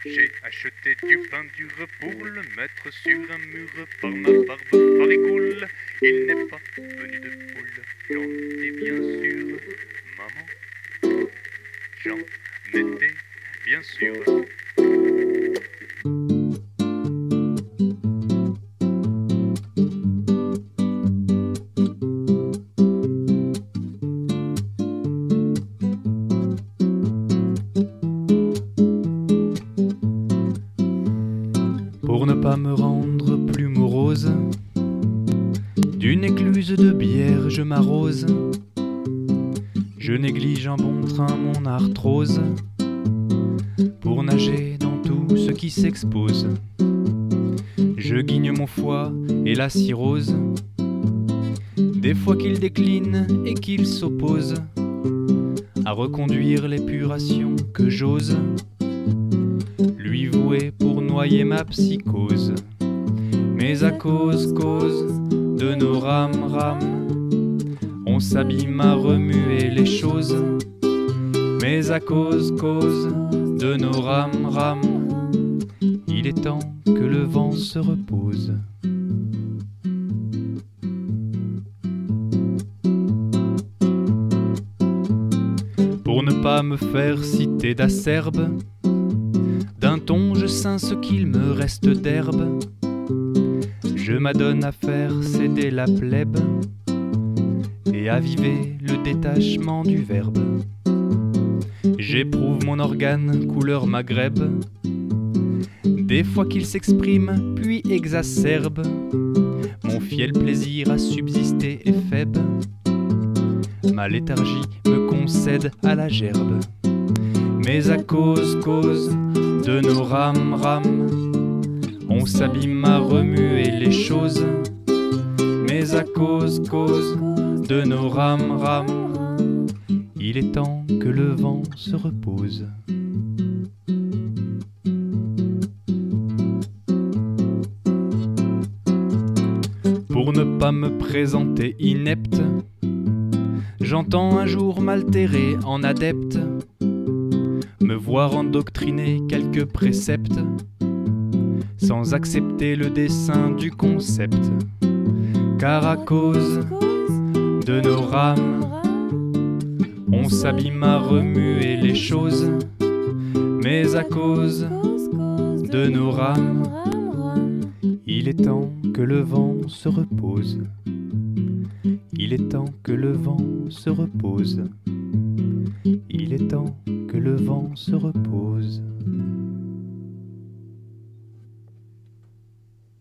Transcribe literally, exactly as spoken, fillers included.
J'ai acheté du pain dur pour le mettre sur un mur par ma barbe farigoule. Il n'est pas venu de poule, j'en étais bien sûr. Maman, j'en étais bien sûr. Pour ne pas me rendre plus morose, d'une écluse de bière je m'arrose. Je néglige en bon train mon arthrose, pour nager dans tout ce qui s'expose. Je guigne mon foie et la cirrhose, des fois qu'il décline et qu'il s'oppose à reconduire l'épuration que j'ose lui vouer pour noyer ma psychose. Mais à cause, cause de nos rames, rames, on s'abîme à remuer les choses. Mais à cause, cause de nos rames, rames, il est temps que le vent se repose. Pour ne pas me faire citer d'acerbe, d'un ton je ceins ce qu'il me reste d'herbe. Je m'adonne à faire céder la plèbe et à viver le détachement du verbe. J'éprouve mon organe couleur maghreb, des fois qu'il s'exprime puis exacerbe. Mon fiel plaisir à subsister est faible, ma léthargie me concède à la gerbe. Mais à cause, cause de nos rames, rames, on s'abîme à remuer les choses. Mais à cause, cause de nos rames, rames, il est temps que le vent se repose. Pour ne pas me présenter inepte, j'entends un jour m'altérer en adepte, me voir endoctriner quelques préceptes, sans accepter le dessein du concept. Car à cause de nos rames, on s'abîme à remuer les choses. Mais à cause de nos rames, il est temps que le vent se repose. Il est temps que le vent se repose. Il est temps que le vent se repose.